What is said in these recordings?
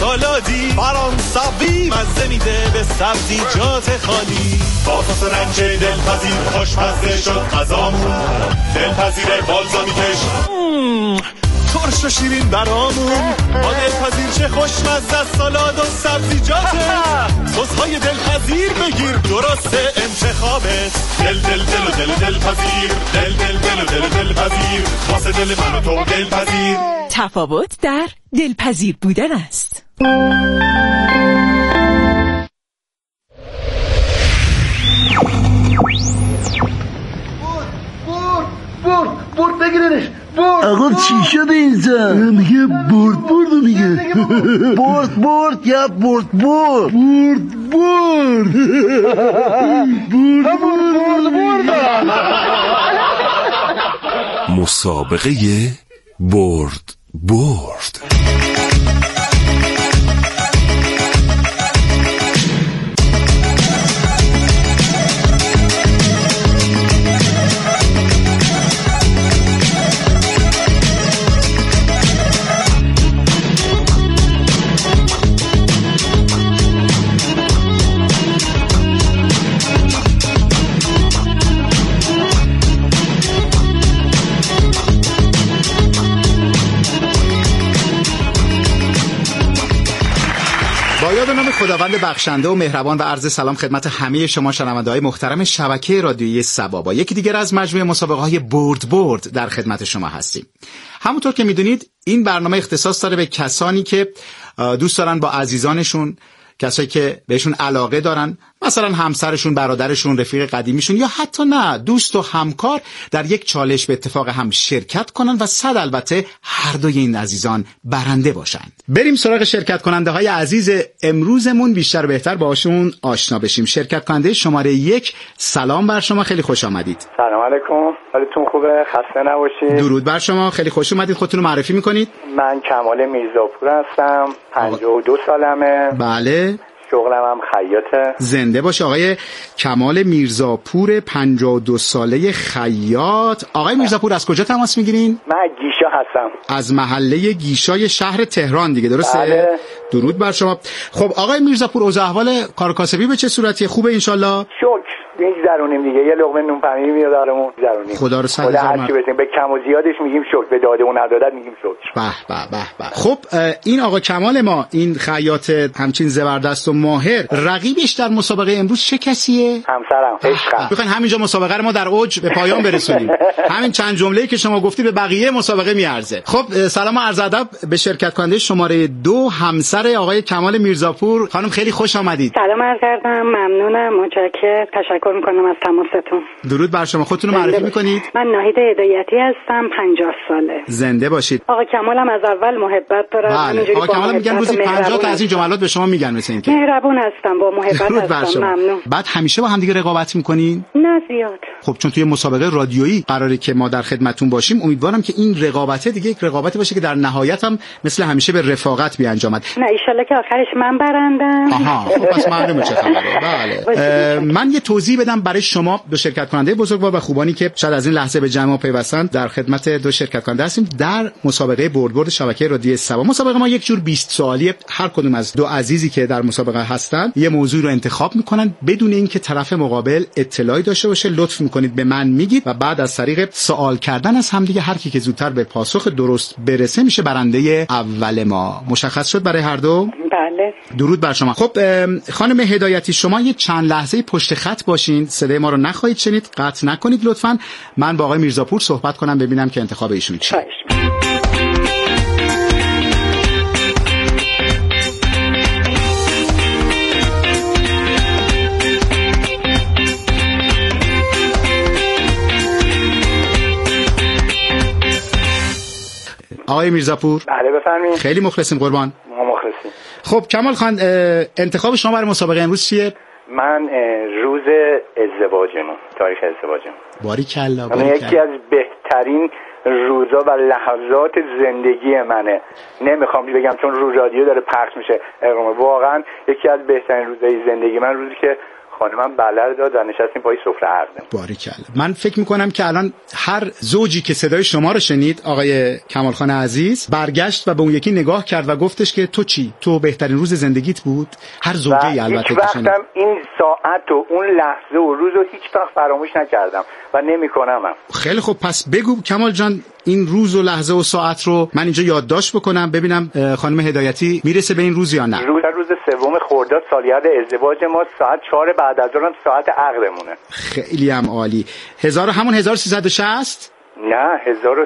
سالادی فرانسوی مزه میده به سبزیجات خالی. با سس رنج دلپذیر خوشمزه شد غذامون، دلپذیر بالزامیکش ترش و شیرین برامون. با دلپذیر چه خوشمزه سالاد و سبزیجاته. سس‌های دلپذیر بگیر درسته انتخابت. دل دل دل و دل دلپذیر، دل دل دل و دل دلپذیر، واسه دل من و تو دلپذیر. تفاوت در دلپذیر بودن است. برد بگیرنش. برد. آقا چی شده اینجا؟ میگه برد میگه. برد یا برد. مسابقه برد. با یاد نام خداوند بخشنده و مهربان و عرض سلام خدمت همه شما شنونده‌های محترم شبکه رادیویی سبا. با یکی دیگر از مجموعه مسابقه‌های برد در خدمت شما هستیم. همونطور که میدونید این برنامه اختصاص داره به کسانی که دوست دارن با عزیزانشون، کسایی که بهشون علاقه دارن، مثلا همسرشون، برادرشون، رفیق قدیمیشون یا حتی نه دوست و همکار، در یک چالش به اتفاق هم شرکت کنن و صد البته هر دوی این عزیزان برنده باشن. بریم سراغ شرکت کننده های عزیز امروزمون، بیشتر بهتر باهاشون آشنا بشیم. شرکت کننده شماره 1، سلام بر شما، خیلی خوش آمدید. سلام علیکم، حالتون خوبه؟ خسته نباشید. درود بر شما، خیلی خوش اومدید. خودتون رو معرفی میکنید؟ من کمال میرزاپور هستم، 52 سالمه. بله. شغلم هم خیاطه. زنده باشه آقای کمال میرزاپور، 52 ساله خیاط. آقای میرزاپور از کجا تماس میگیرین؟ من گیشا هستم. از محله گیشای شهر تهران دیگه، درسته؟ بله. درود بر شما. خب آقای میرزاپور، اوضاع احوال کار کاسبی به چه صورتیه؟ خوبه انشالله؟ شکر. میگذرونیم دیگه، یه لقمه نون پنیری میاد برامون میگذرونیم. خدا رو صد هزار مرد. به کم و زیادش میگیم شکر، به داده و ندادت میگیم شکر. به. خب این آقا کمال ما، این خیاط همچین زبردست و ماهر، رقیبش در مسابقه امروز چه کسیه؟ همسرم، عشقم. میخواین همینجا مسابقه رو ما در اوج به پایان برسونیم. همین چند جمله‌ای که شما گفتی به بقیه مسابقه میارزه. خب سلام و عرض ادب به شرکت کننده شماره 2، همسر آقای کمال میرزاپور. خانم خیلی خوش آمدید. سلام عرض کردم، ممنونم، متشکرم، تشکر میکنم از تماستون. درود بر شما، خودتون رو معرفی میکنید؟ من ناهید هدایتی هستم، 50 ساله. زنده باشید. آقا کمالم از اول محبت داره. همینجوری آقا کمال میگن روزی 50 تا از این جملات به شما میگن، مثل اینکه مهربون هستم، با محبت هستم. ممنون. بعد همیشه با هم دیگه رقابت میکنین؟ نه زیاد. خب چون توی مسابقه رادیویی قراره که ما در خدمتتون باشیم، امیدوارم که این رقابت دیگه یک رقابتی باشه که در نهایت هم مثل همیشه به رفاقت بیانجامد. نه ان شاءالله که آخرش من برندم. آها، خب پس معلومه چه خبره. بله. من یه توضیح بدم برای شما دو شرکت کننده بزرگوار و خوبانی که شاید از این لحظه به جمع پیوستن. در خدمت دو شرکت کننده هستیم در مسابقه برد شبکه رادیویی سبا. مسابقه ما یک جور 20 سوالیه. هر کدوم از دو عزیزی که در مسابقه هستن یه موضوع رو انتخاب میکنن بدون اینکه طرف مقابل اطلاعی داشته باشه. لطف میکنید به من میگید و بعد از طریق سوال کردن از همدیگه هر کی که زودتر به پاسخ درست برسه میشه برنده اول ما. مشخص شد برای هر دو؟ بله. درود بر شما. خب خانم هدایتی، شما یه چند لحظه پشت خط باشین، صدای ما رو نخواهید شنید، قطع نکنید لطفاً. من با آقای میرزاپور صحبت کنم ببینم که انتخاب ایشون چیه. آقای میرزاپور. بله بفرمایید. خیلی مخلصیم قربان. ما مخلصیم. خب کمال خان، انتخاب شما برای مسابقه امروز چیه؟ من روز ازدواجمون، تاریخ ازدواجمون. باریکلا. یکی از بهترین روزا و لحظات زندگی منه. نمیخوام بگم چون رو رادیو داره پخش میشه، واقعا یکی از بهترین روزهای زندگی من، روزی که خانمم بلر داد و نشستیم پای سفره عقدمون. باریکلا. من فکر میکنم که الان هر زوجی که صدای شما رو شنید آقای کمال خان عزیز برگشت و به اون یکی نگاه کرد و گفتش که تو چی؟ تو بهترین روز زندگیت بود؟ هر زوجی البته که شنید. این ساعت و اون لحظه و روز رو هیچ وقت فراموش نکردم و نمیکنم. خیلی خب، پس بگو کمال جان این روز و لحظه و ساعت رو من اینجا یادداشت بکنم ببینم خانم هدایتی میرسه به این روز یا نه. روز 3 خرداد سالگرد ازدواج ما ساعت 4 بعد از ظهر ساعت عقدمونه. خیلی هم عالی. همون 1360؟ نه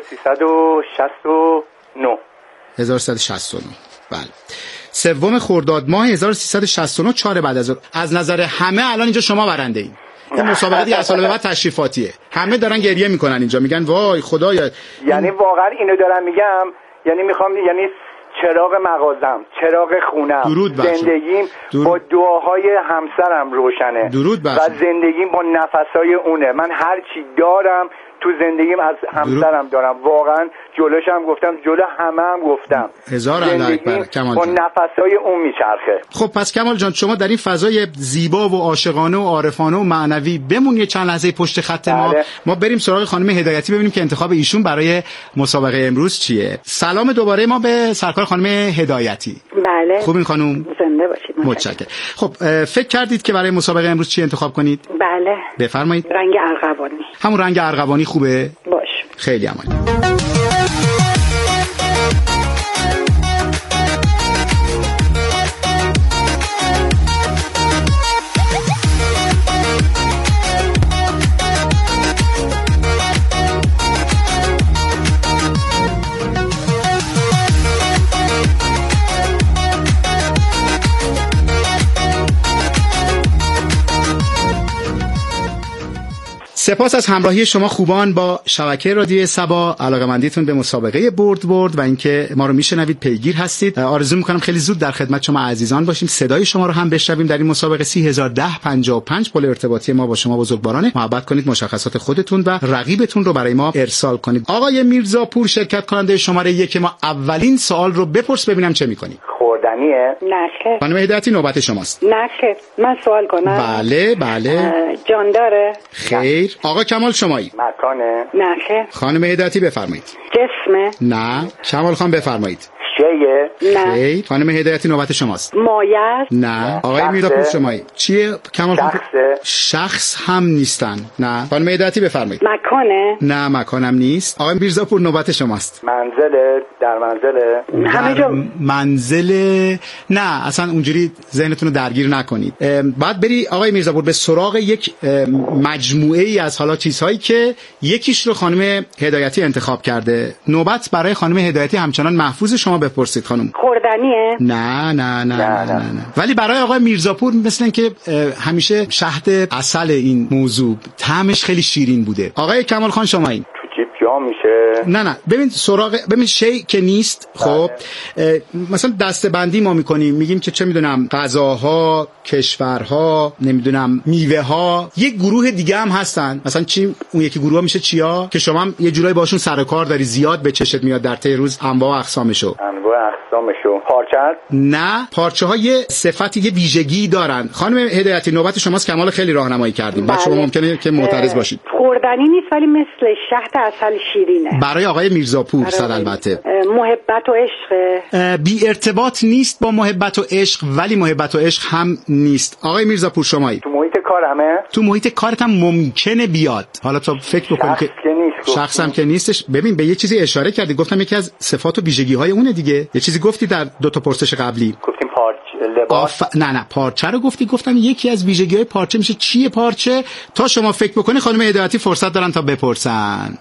1369. 1369 بله. 3 خرداد ماه 1369 4 بعد از ظهر. از نظر همه الان اینجا شما برنده این. این مسابقه دیگه از سال به بعد تشریفاتیه. همه دارن گریه میکنن اینجا، میگن وای خدایا. یعنی واقعا اینو دارم میگم، یعنی میخوام یعنی چراغ مغازم، چراغ خونم، زندگیم با دعاهای همسرم روشنه و زندگیم با نفسای اونه. من هر چی دارم تو زندگیم از همسرم دارم. واقعا جلوش هم گفتم، جلو همه هم گفتم. هزار الله اکبر کمال با جان. نفسای اون میچرخه. خب پس کمال جان شما در این فضای زیبا و عاشقانه و عارفانه و معنوی بمون یه چند لحظه پشت خط ما بریم سراغ خانم هدایتی ببینیم که انتخاب ایشون برای مسابقه امروز چیه. سلام دوباره ما به سرکار خانم هدایتی. بله. خوبین خانم؟ زنده باشید. متشکرم. خب فکر کردید که برای مسابقه امروز چی انتخاب کنید؟ بله. بفرمایید. رنگ ارغوانی. همون رنگ ارغوانی خوبه؟ باش. خیلی عالی. سپاس از همراهی شما خوبان با شبکه رادیو صبا، علاقه‌مندیتون به مسابقه برد و اینکه ما رو میشنوید پیگیر هستید. آرزو میکنم خیلی زود در خدمت شما عزیزان باشیم، صدای شما رو هم بشنویم در این مسابقه. 301055 پل ارتباطی ما با شما بزرگوارانه. محبت کنید مشخصات خودتون و رقیبتون رو برای ما ارسال کنید. آقای میرزاپور شرکت کننده شماره 1 ما، اولین سوال رو بپرس ببینم چه میکنی. خوردنیه؟ نشه. خانم هدایتی نوبت شماست. نشه. من سوال کنم؟ بله. جان داره؟ خیر. آقا کمال شمایی؟ مکانه؟ نشه. خانم هدایتی بفرمایید. جسمه؟ نه. کمال خان بفرمایید. شیه؟ نه. خیر. خانم هدایتی نوبت شماست. مایه؟ نه. آقای میرزاپور شمایی؟ چیه کمال خان؟ شخص هم نیستن. نه. خانم هدایتی بفرمایید. مکانه؟ نه مکانم نیست. آقای میرزاپور نوبت شماست. منزله؟ در منزله؟ همه جا منزل؟ نه اصلا اونجوری ذهنتون رو درگیر نکنید. بعد بری آقای میرزاپور به سراغ یک مجموعه ای از حالا چیزهایی که یکیش رو خانم هدایتی انتخاب کرده. نوبت برای خانم هدایتی همچنان محفوظ، شما بپرسید خانم. خوردنیه؟ نه. ولی برای آقای میرزاپور مثل این که همیشه شهد عسل این موضوع، طعمش خیلی شیرین بوده. آقای کمال خان شمایین. جا میشه؟ نه ببین شی که نیست. خب مثلا دسته‌بندی ما میکنیم، میگیم که چه میدونم غذاها، کشورها، نمیدونم میوه ها، یک گروه دیگه هم هستن. مثلا چی اون یکی گروه میشه چیا که شما هم یه جورایی باشون سر و کار داری، زیاد به چشت میاد در طی روز انواع و اقسامشو. پارچه؟ نه، پارچه ها یه صفتی، یه ویژگی دارن. خانم هدایتی نوبت شماست. کمال خیلی راهنمایی کردیم. بعد شما ممکنه که معترض باشید. خوردنی نیست ولی مثل شهد عسل شیرینه. برای آقای میرزاپور صد البته. محبت و عشق؟ بی ارتباط نیست با محبت و عشق، ولی محبت و عشق هم نیست. آقای میرزاپور شمایی؟ تو محیط کارمه؟ تو محیط کارت هم ممکنه بیاد. حالا تو فکر بکن که شخصم که نیستش. ببین به یه چیزی اشاره کردی، گفتم یکی از صفات و ویژگی‌های اونه دیگه. یه چیزی گفتی در دو تا پرسش قبلی. گفتیم پارچه، لباس. نه پارچه رو گفتم یکی از ویژگی‌های پارچه میشه. چیه پارچه؟ تا شما فکر بکنی خانم هدایتی فرصت دارن تا بپرسن.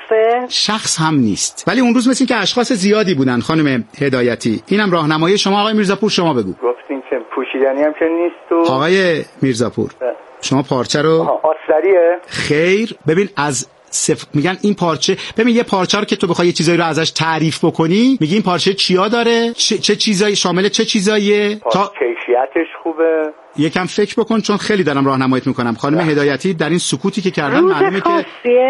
شخص هم نیست، ولی اون روز مثل که اشخاص زیادی بودن. خانم هدایتی اینم راهنمایی شما. آقای میرزاپور شما بگو. گفتیم که پوشیدنی هم که نیست. آقای میرزاپور شما پارچه رو آستریه؟ خیر. ببین از میگن این پارچه، ببین یه پارچه رو که تو بخوای یه چیزایی رو ازش تعریف بکنی میگی این پارچه چیا داره، چه چیزایی شامل چه چیزاییه، تا کیفیتش خوبه. یکم فکر بکن چون خیلی دارم راهنماییت میکنم. خانم هدایتی در این سکوتی که کردن معلومه که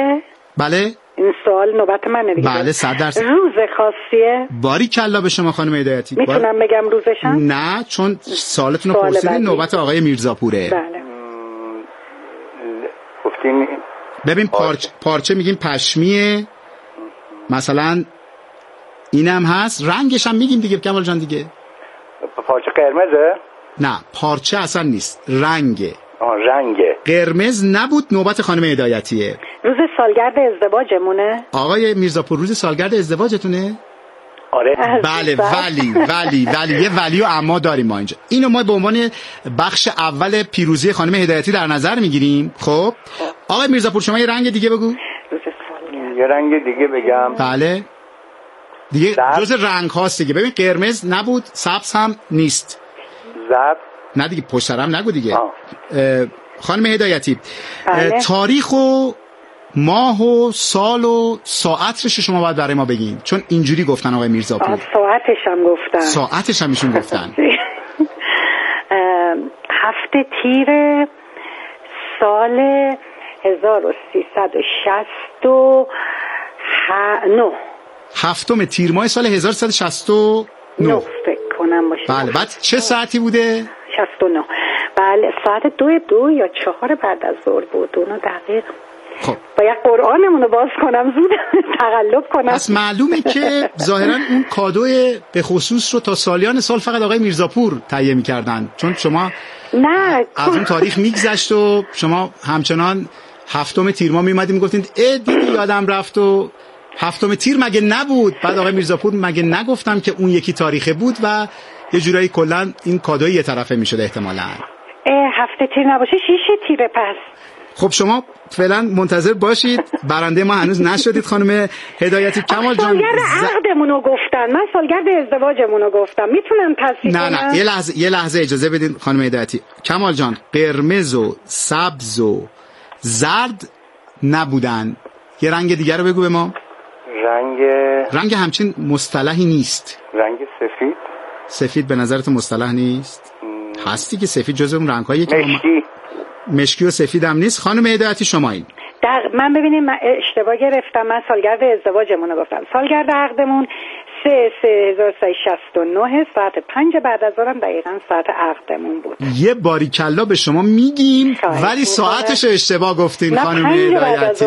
بله این سوال نوبت منه دیگه. بله 100%. روز خاصیه؟ باریکلا به شما خانم هدایتی. میتونم بگم روزشم؟ نه چون سوالتون رو پرسیدین. نوبت آقای میرزاپوره. بله. گفتین ببین پارچه میگیم پشمیه، مثلا اینم هست، رنگش هم میگیم دیگه کمال جان دیگه. پارچه قرمزه؟ نه پارچه اصلا نیست، رنگه. رنگه. قرمز نبود. نوبت خانم هدایتیه. روز سالگرد ازدواجمونه؟ آقای میرزاپور روز سالگرد ازدواجتونه؟ آره. بله ولی یه ولی و اما داریم ما اینجا. اینو ما به عنوان بخش اول پیروزی خانم هدایتی در نظر میگیریم. خب آقای میرزاپور شما یه رنگ دیگه بگو. یه رنگ دیگه بگم؟ بله دیگه جز رنگ هاست دیگه. ببین قرمز نبود، سبز هم نیست، زرد نه دیگه، پشت سرم نگو دیگه. خانم هدایتی تاریخ و ماه و سال و ساعتش شما باید برای ما بگین، چون اینجوری گفتن آقای میرزاپور. ساعتش هم ایشون گفتن. 7 تیر سال 1369. 7 تیر ماه سال 1369 فکر کنم باشه. بله. بعد چه ساعتی بوده؟ 69. بله ساعت 2 یا 4 بعد از ظهر بود. اونو دقیق خب باید قرآنمون رو باز کنم زود تقلب کنم. پس معلومه که ظاهرا اون کادوی به خصوص رو تا سالیان سال فقط آقای میرزاپور تهیه می‌کردن، چون شما نه از اون تاریخ میگذشت و شما همچنان 7 تیر ماه میومدید میگفتید دیدی یادم رفت و 7 تیر مگه نبود؟ بعد آقای میرزاپور مگه نگفتم که اون یکی تاریخه بود و یه جورایی کلا این کادوی یه طرفه میشد احتمالاً. 7 تیر نباشه 6 تیره پس. خب شما فعلا منتظر باشید، برنده ما هنوز نشدید خانم هدایتی. کمال جان سالگرد عقدمون رو گفتن، من سالگرد ازدواجمون رو گفتم، میتونم تصحیح کنم؟ نه یه لحظه اجازه بدین خانم هدایتی. کمال جان قرمز و سبز و زرد نبودن، یه رنگ دیگر رو بگو به ما. رنگ همچین مصطلحی نیست. رنگ سفید به نظرت مصطلح نیست؟ هستی که سفید جزو اون رنگ‌هایی که مشکی و سفید هم نیست. خانم هدایتی شما این من ببینیم من اشتباه گرفتم، من سالگرد ازدواجمون رو گفتم. سالگرد عقدمون 1369 ساعت 5 بعد از ظهرم دقیقاً ساعت عقدمون بود. یه باریکلا به شما میگیم ولی ساعتش رو اشتباه گفتین خانم هدایتی.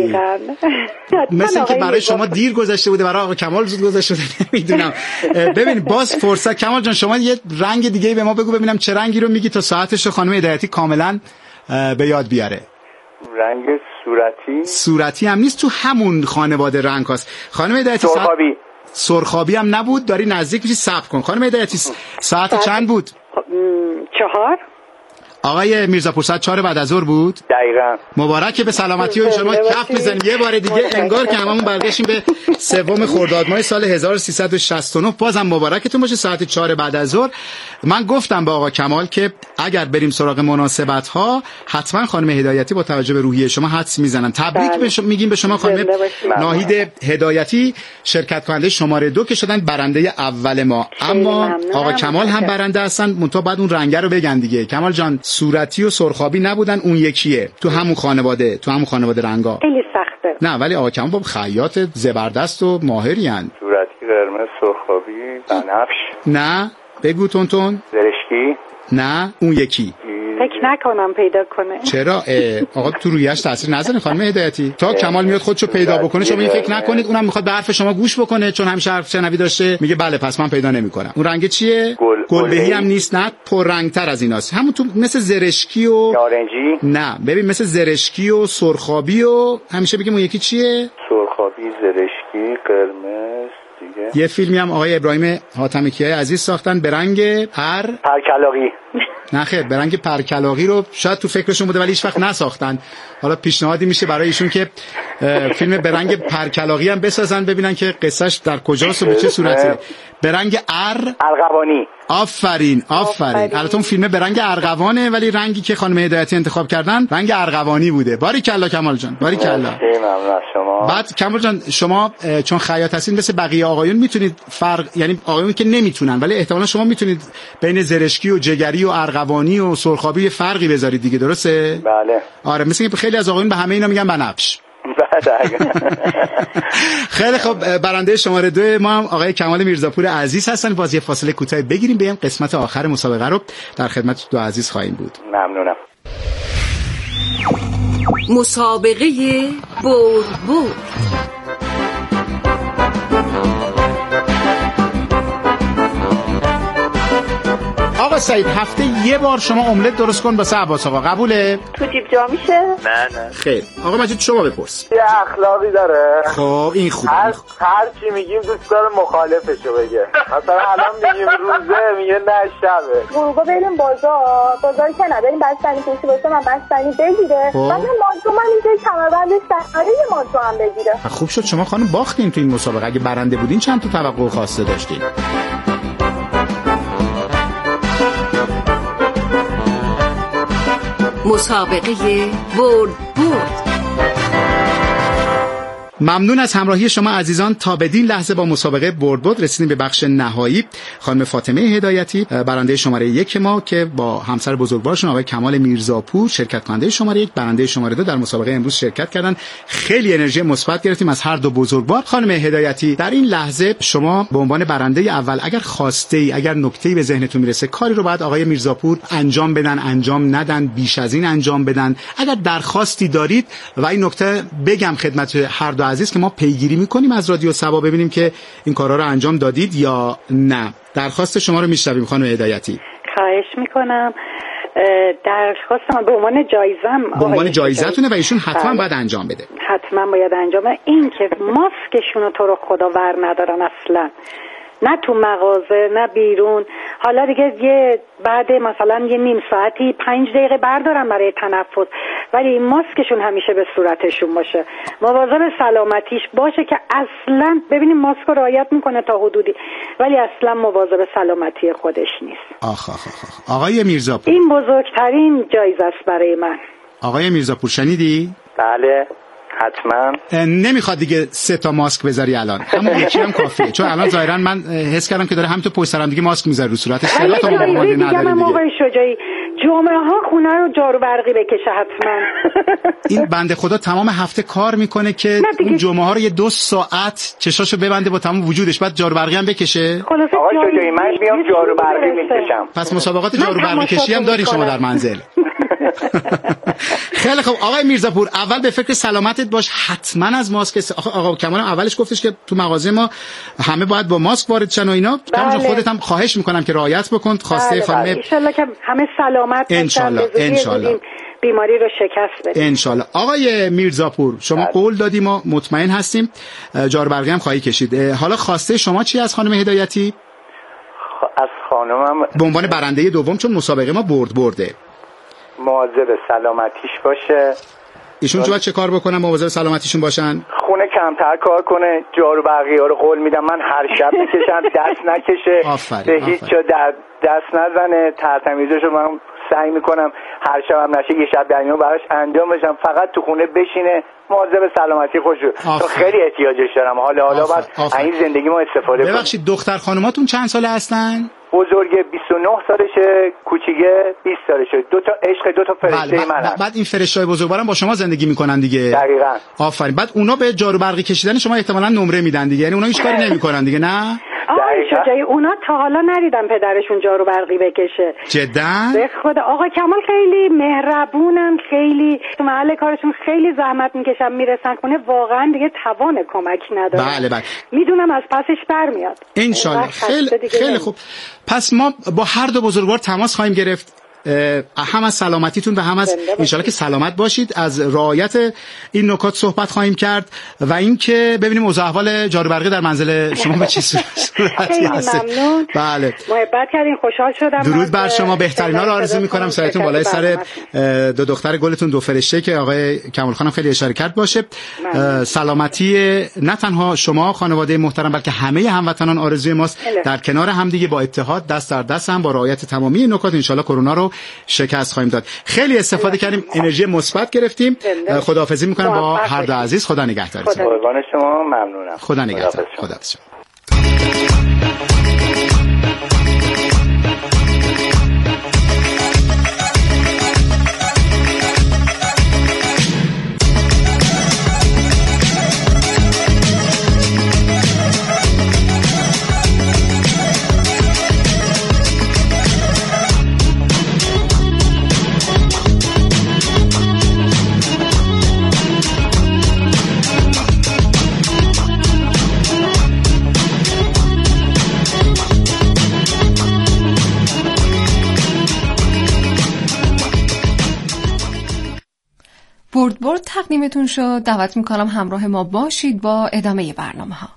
مثل اینکه برای شما دیر گذشته بوده، برای آقا کمال زود گذشته بوده، نمیدونم. ببین باز فرصت. کمال جان شما یه رنگ دیگه به ما بگو ببینم چه رنگی رو میگی تا ساعتش رو خانم هدایتی کاملا به یاد بیاره. رنگ صورتی هم نیست، تو همون خانواده رنگ هاست. خانم هدایتی سرخابی هم نبود، داری نزدیک میشی. صبر کن خانم هدایتی ساعت چند بود؟ 4. آقای میرزاپور ساعت 4 بعد از ظهر بود دقیقاً. مبارک به سلامتی و شما. کف میزنیم یه بار دیگه، انگار که هممون برگشتیم به 3 خرداد ماه سال 1369. بازم مبارکتون باشه. ساعت 4 بعد از ظهر. من گفتم به آقا کمال که اگر بریم سراغ مناسبت ها حتما خانم هدایتی با توجه به روحیه شما حدس میزنن. تبریک میگیم به شما خانم ناهید هدایتی، شرکت کننده شماره 2 که شدن برنده اول ما. اما آقا کمال هم برنده هستن، منتها بعد اون رنگ رو بگن دیگه. کمال جان صورتی و سرخابی نبودن، اون یکیه تو همون خانواده رنگا. خیلی سخته. نه ولی آقا کمال باب خیاط زبردست و ماهری ان. صورتی قرمز، سرخابی، بنفش. نه بگو تون. زرشکی. نه اون یکی. فکر نکنم پیدا کنه. چرا؟ آقا تو رویش تاثیر نذاره خانم هدایتی. تا کمال میاد خودشو پیدا بکنه شما این فکر نکنید اونم میخواد به حرف شما گوش بکنه، چون همیشه حرف شنوی داشته میگه بله پس من پیدا نمیکنم. اون رنگ چیه؟ گلبهی هم نیست، نه پررنگتر از ایناست. همون تو مثل زرشکی و نارنجی. نه ببین مثل زرشکی و سرخابی و همیشه بگیم اون یکی چیه؟ سرخابی، زرشکی، قرمز. یه فیلمی هم آقای ابراهیم حاتمیکیای عزیز ساختن به رنگ پرکلاقی. نه خیر، به رنگ پرکلاقی رو شاید تو فکرشون بوده ولی هیچ وقت نساختن. حالا پیشنهادی میشه برای ایشون که فیلم به رنگ پرکلاقی هم بسازن ببینن که قصهش در کجاست و به چه صورته. به رنگ ارغوانی. آفرین. البته اون فیلم به رنگ ارغوانه ولی رنگی که خانم هدایتی انتخاب کردن رنگ ارغوانی بوده. باریکلا کمال جان، باریکلا. ممنون شما. بعد کمال جان شما چون خیاط هستین مثل بقیه آقایون میتونید یعنی آقایون که نمیتونن ولی احتمالاً شما میتونید بین زرشکی و جگری و ارغوانی و سرخابی فرقی بذارید دیگه، درسته؟ بله. آره مثل که خیلی از آقایون به همه اینا میگن بنفش. خیلی خوب، برنده شماره 2 ما هم آقای کمال میرزاپور عزیز هستن. باز یه فاصله کوتاه بگیریم بیایم قسمت آخر مسابقه رو در خدمت دو عزیز خواهیم بود. ممنونم. مسابقه برد. آقا سعید هفته یه بار شما املت درست کن واسه عباس آقا، قبوله؟ تو جیب جا میشه؟ نه. خیر آقا مجید شما بپرس. یه اخلاقی داره. خب این خوبه. هر چی میگیم دوست داره مخالفشو بگه. مثلا الان میگیم روزه میگه نه شبه. گروگا بریم بازار که نداریم بستنی پوشی باشه من بستنی بگیره. بعد مانتو من اینجا کمربندش سره یه مانتو هم بگیره. خوب شد شما خانم باختین تو این مسابقه. اگه برنده بودین چند تا توقع خواسته داشتین؟ مسابقه برد. ممنون از همراهی شما عزیزان. تا بدین لحظه با مسابقه برد رسیدیم به بخش نهایی. خانم فاطمه هدایتی برنده شماره 1 ما که با همسر بزرگوارشون آقای کمال میرزاپور شرکت کننده شماره 1 برنده شماره 2 در مسابقه امروز شرکت کردن. خیلی انرژی مثبت گرفتیم از هر دو بزرگوار. خانم هدایتی در این لحظه شما به عنوان برنده اول اگر خواسته‌ای اگر نکته‌ای به ذهنتون میرسه کاری رو بعد آقای میرزاپور انجام بدن انجام ندن بیش از این انجام بدن، اگر درخواستی دارید و این نکته بگم خدمت هر دو عزیز که ما پیگیری میکنیم از رادیو صبا ببینیم که این کارا رو انجام دادید یا نه. درخواست شما رو میشنویم خانم هدایتی. خواهش میکنم. درخواستم به عنوان جایزم به عنوان جایزتونه و ایشون حتما باید انجام بده. حتما باید انجام بده. این که ماسکشون رو تو رو خدا ور ندارن اصلا، نه تو مغازه نه بیرون. حالا دیگه بعد مثلا یه نیم ساعتی 5 دقیقه بردارم برای تنفس، ولی این ماسکشون همیشه به صورتشون باشه، مواظب سلامتیش باشه که اصلا ببینیم ماسک رو رعایت میکنه تا حدودی ولی اصلا مواظب سلامتی خودش نیست. آقای میرزاپور این بزرگترین جایزه است برای من. آقای میرزاپور شنیدی؟ بله حتما. نمیخواد دیگه 3 تا ماسک بذاری الان، همون یکی هم کافیه، چون الان ظاهرا من حس کردم که داره همینطور پشت سرم دیگه ماسک میذاره رو صورتش. 3 تا مواظب نداره دیگه. آقای شجاعی جمعه ها خونه رو جارو برقی بکشه حتما. این بنده خدا تمام هفته کار میکنه که اون جمعه ها رو یه 2 ساعت چشاشو ببنده با تمام وجودش، بعد جارو برقی هم بکشه. آقای شجاعی من میام جارو برقی میکشم. پس مسابقات جارو برقی کشی هم دارین شما در منزل. خیلی خوب آقای میرزاپور اول به فکر سلامتت باش، حتما از ماسک آقا کمال اولش گفتش که تو مغازه ما همه باید با ماسک وارد شن و اینا. کاملا خودت هم خواهش میکنم که رعایت بکن. خواسته خانم ان شاءالله که همه سلامت باشن، ان شاءالله بیماری رو شکست بدیم ان شاءالله. آقای میرزاپور شما قول دادی، ما مطمئن هستیم جارو برقی هم خواهی کشید. حالا خواسته شما چی از خانم هدایتی؟ از خانمم به عنوان برنده دوم، چون مسابقه ما برده مواظب سلامتیش باشه. ایشون باید چه کار بکنن مواظب سلامتیشون باشن؟ خونه کمتر کار کنه، جارو برقی ها رو قول میدم من هر شب بکشم، دست نکشه، به هیچ جا دست نزنه، ترتمیزش رو من سعی میکنم هر شب هم نشه یه شب در میون براش انجام بشم، فقط تو خونه بشینه، مواظب سلامتی خودشو، تو خیلی احتیاجش دارم. حالا بعد این زندگی ما استفاده کنیم. ببخشید دختر خانوماتون چند ساله هستن؟ بزرگه 29 سالشه، کوچیکه 20 سالشه. 2 تا عشق 2 تا فرشته منن. بعد این فرشته‌های بزرگوارم با شما زندگی میکنن دیگه. دقیقاً. آفرین. بعد اونا به جارو برقی کشیدن شما احتمالاً نمره میدن دیگه، یعنی اونا هیچ کاری نمیکنن دیگه، نه؟ آقای شجاعی اونا تا حالا ندیدم پدرشون جارو برقی بکشه. جدا؟ به خدا آقا کمال خیلی مهربونن، خیلی تو محل کارشون خیلی زحمت میکشن میرسن خونه، واقعا دیگه توان کمک ندارن. بله. میدونم از پسش برمیاد ان شاءالله. خیلی خوب. پس ما با هر دو بزرگوار تماس خواهیم گرفت، هم از سلامتیتون و هم از انشالله که سلامت باشید. از رعایت این نکات صحبت خواهیم کرد و اینکه ببینیم اوضاع احوال جارو برقی در منزل شما به چه صورتی هست. ممنون. بله. محبت کردین، خوشحال شدم. درود بر شما، بهترینا رو آرزو می‌کنم. سایتون بالای سر 2 دختر گلتون 2 فرشته که آقای کمال خانم خیلی اشاره کرد باشه. سلامتی نه تنها شما خانواده محترم بلکه همه هموطنان آرزوی ماست. در کنار هم دیگه با اتحاد دست در دست هم با رعایت تمامی نکات انشالله کرونا رو شکست خواهیم داد. خیلی استفاده کردیم، انرژی مثبت گرفتیم. خداحافظی میکنم با هر دو عزیز. خدا نگهدارتون. قربان شما، ممنونم. خدا نگهدار. خدا برد تقدیمتون شد. دعوت میکنم همراه ما باشید با ادامه برنامه ها.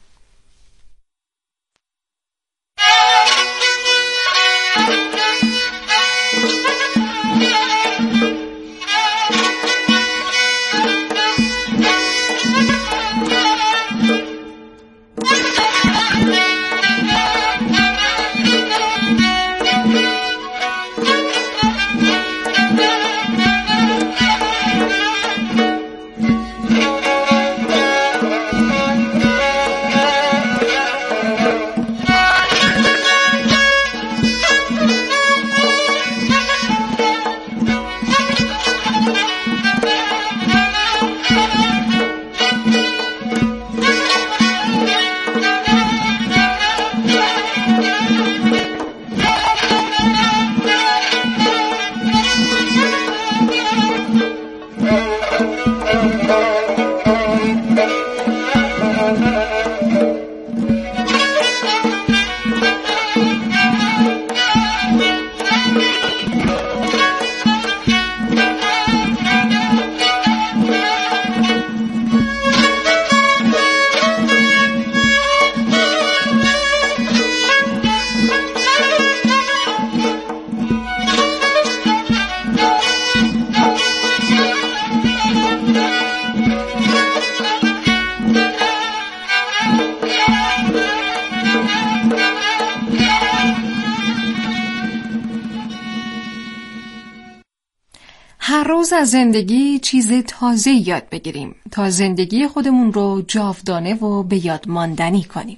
هر روز از زندگی چیز تازه یاد بگیریم تا زندگی خودمون رو جاودانه و به یاد ماندنی کنیم.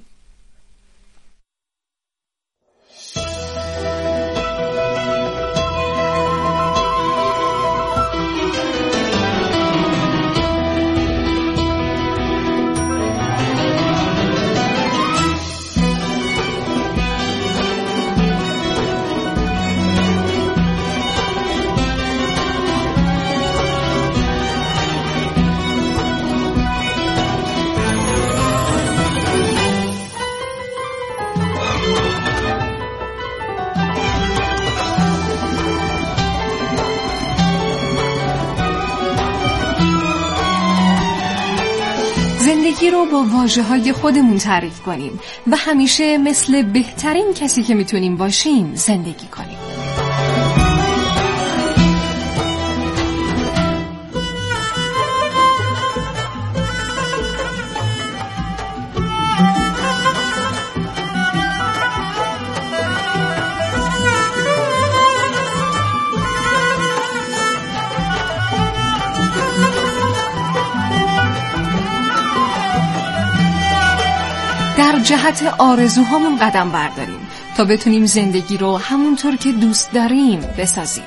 زندگی رو با واژه‌های خودمون تعریف کنیم و همیشه مثل بهترین کسی که میتونیم باشیم زندگی کنیم. در جهت آرزوهامون قدم برداریم تا بتونیم زندگی رو همونطور که دوست داریم بسازیم.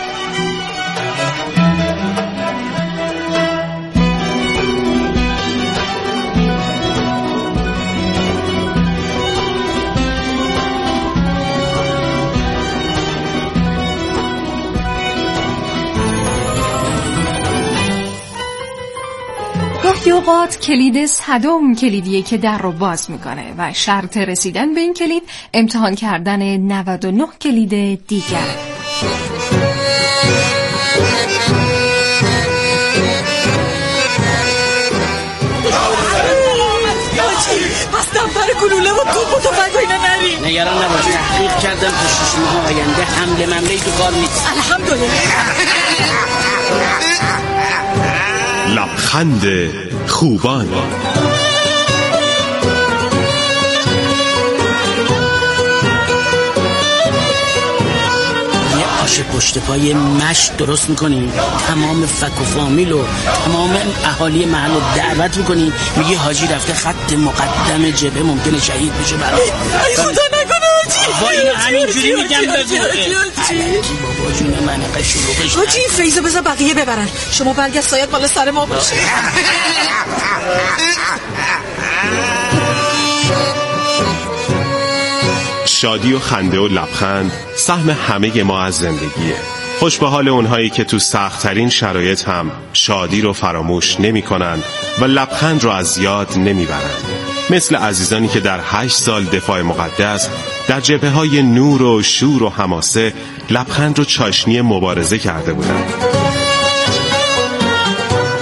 گاهی اوقات کلید صدم کلیدیه که در رو باز میکنه و شرط رسیدن به این کلید امتحان کردن 99 کلید دیگر. پس دفتر گلوله و توپ و تفنگ و اینا نریم. نگران نباش، تحقیق کردم تا 6 ماه آینده حمله ممله‌ای تو کار نیست. الحمدلله. لبخند خوبان. آش پشت پای مشت درست میکنیم، تمام فک و فامیل و تمام اهالی محل رو دعوت میکنیم، میگه حاجی رفته خط مقدم جبهه ممکنه شهید بشه. برای خدا نکنه حاجی. با اینو همینجوری میگم بگو بابا جون من قشروقش. حاجی فیضو بذار بقیه ببرن، شما برگشت سایت بالا سر ما باشه. شادی و خنده و لبخند سهم همه ما از زندگیه. خوش به حال اونهایی که تو سخت‌ترین شرایط هم شادی رو فراموش نمی‌کنن و لبخند رو از یاد نمیبرن. مثل عزیزانی که در 8 سال دفاع مقدس در جبهه‌های نور و شور و حماسه لبخند رو چاشنی مبارزه کرده بودند.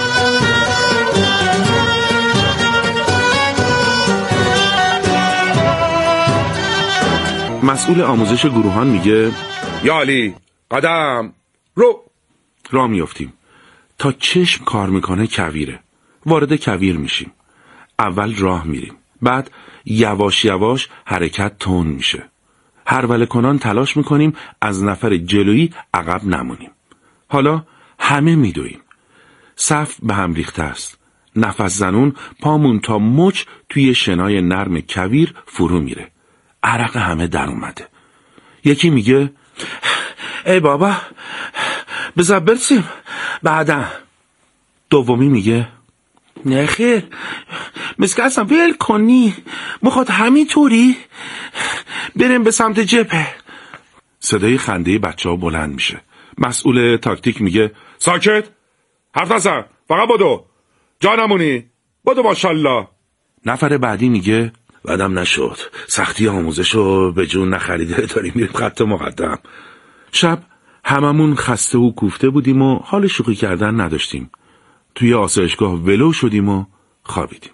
مسئول آموزش گروهان میگه یا علی قدم رو. راه میافتیم. تا چشم کار میکنه کویره. وارد کویر میشیم. اول راه میریم. بعد یواش یواش حرکت تون میشه. هروله کنان تلاش میکنیم از نفر جلویی عقب نمونیم. حالا همه میدویم. صف به هم ریخته است. نفس زنون پامون تا مچ توی شنای نرم کویر فرو میره. عرق همه در اومده. یکی میگه ای بابا بذار برسیم بعدا. دومی میگه نه خیر مثل که اصلا ول کنی مخواد همینطوری بریم به سمت جبهه. صدای خنده بچه ها بلند میشه. مسئول تاکتیک میگه ساکت حرف نزن فقط بدو جا نمونی بدو ماشالله. نفر بعدی میگه بعدم نشد سختی آموزشو به جون نخریده داریم میریم خط مقدم. شب هممون خسته و کوفته بودیم و حال شوخی کردن نداشتیم. توی آسایشگاه ولو شدیم و خوابیدیم.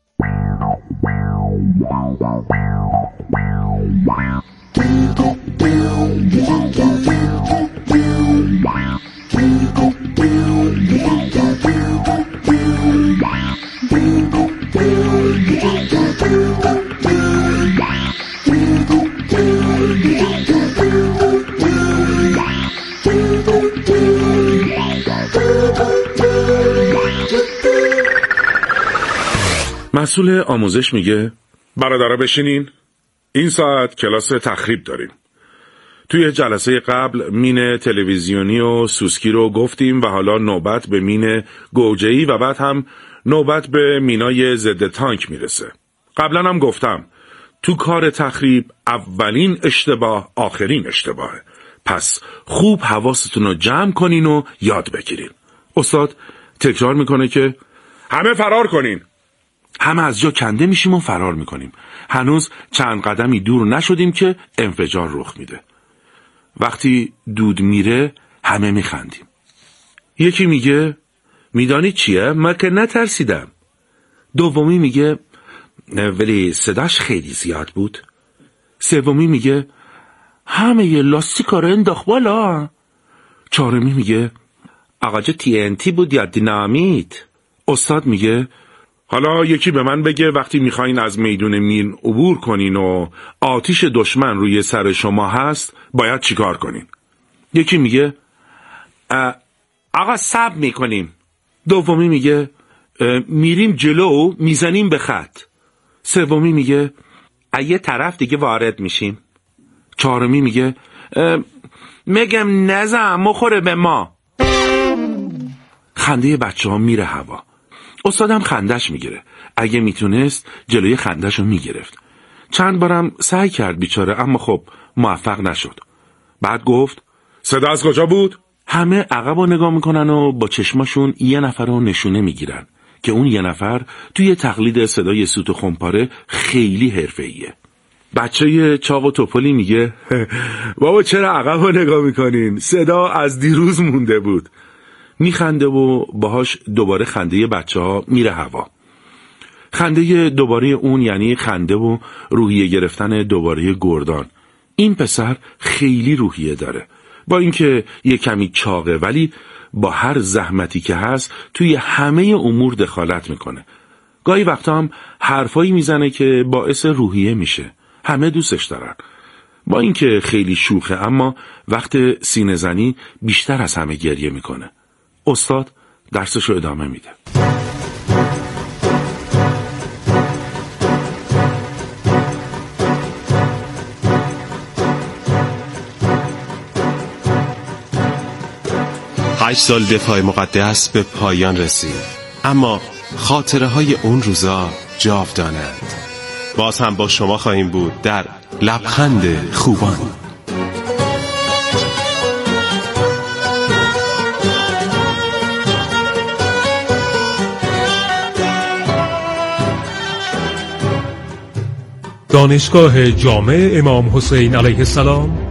مسئول آموزش میگه برادرها بشینین این ساعت کلاس تخریب داریم. توی جلسه قبل مین تلویزیونی و سوسکی رو گفتیم و حالا نوبت به مین گوجه‌ای و بعد هم نوبت به مینای ضد تانک میرسه. قبلا هم گفتم تو کار تخریب اولین اشتباه آخرین اشتباهه. پس خوب حواستون رو جمع کنین و یاد بگیرین. استاد تکرار میکنه که همه فرار کنین. همه از جا کنده میشیم و فرار میکنیم. هنوز چند قدمی دور نشدیم که انفجار رخ میده. وقتی دود میره همه میخندیم. یکی میگه میدانی چیه؟ من که نترسیدم. دومی میگه ولی صداش خیلی زیاد بود. سومی میگه همه یه لاستیکا رو انداخت بالا. چهارمی میگه آقا جا TNT بود یا دینامیت. استاد میگه حالا یکی به من بگه وقتی میخواین از میدون مین عبور کنین و آتش دشمن روی سر شما هست باید چیکار کنین؟ یکی میگه آقا صبر میکنیم. دومی میگه میریم جلو میزنیم به خط. سومی میگه یه طرف دیگه وارد میشیم. چهارمی میگه میگم نزن مخوره به ما. خنده بچه ها میره هوا. استادم خندش میگیره. اگه میتونست جلوی خندش رو میگرفت. چند بارم سعی کرد بیچاره اما خب موفق نشد. بعد گفت صدا از کجا بود؟ همه عقب رو نگاه میکنن و با چشماشون یه نفر رو نشونه میگیرن که اون یه نفر توی تقلید صدای سوت و خمپاره خیلی حرفه‌ایه. بچه چاق و توپلی میگه بابا چرا عقب رو نگاه میکنین؟ صدا از دیروز مونده بود. میخنده و باهاش دوباره خنده بچه ها میره هوا. خنده دوباره اون یعنی خنده و روحیه گرفتن دوباره گردان. این پسر خیلی روحیه داره. با اینکه یه کمی چاقه ولی با هر زحمتی که هست توی همه امور دخالت میکنه. گاهی وقتا هم حرفایی میزنه که باعث روحیه میشه. همه دوستش دارن. با اینکه خیلی شوخه اما وقت سینه زنی بیشتر از همه گریه میکنه. استاد درسشو ادامه میده. هشت سال دفاع مقدس به پایان رسید، اما خاطره های اون روزا جاودانند. باز هم با شما خواهیم بود در لبخند خوبان. دانشگاه جامع امام حسین علیه السلام